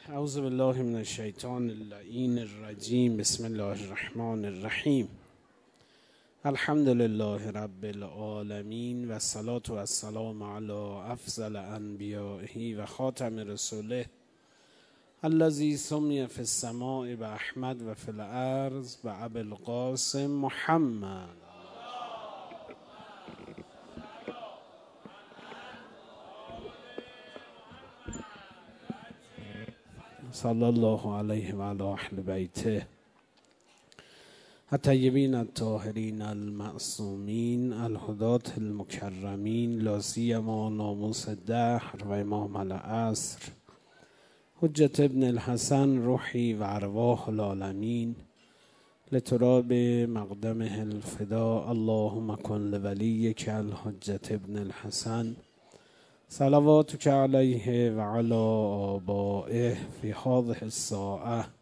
اعوذ بالله من الشیطان اللعین الرجیم. بسم الله الرحمن الرحیم. الحمد لله رب العالمین و الصلاة و السلام علی افضل انبیائه و خاتم رسوله الذی سمی فی السماء باحمد و فی الارض و ابی القاسم محمد صلی الله علیه و علی اهل بیته الطیبین الطاهرین المعصومین الهداة المکرمین لا سیما ناموس الدهر و امام العصر حجة ابن الحسن روحی و ارواح العالمین لتراب مقدمه الفداء اللهم کن لولیک الحجة ابن الحسن صلواتک علیه و علی آبائه فی هذه الساعه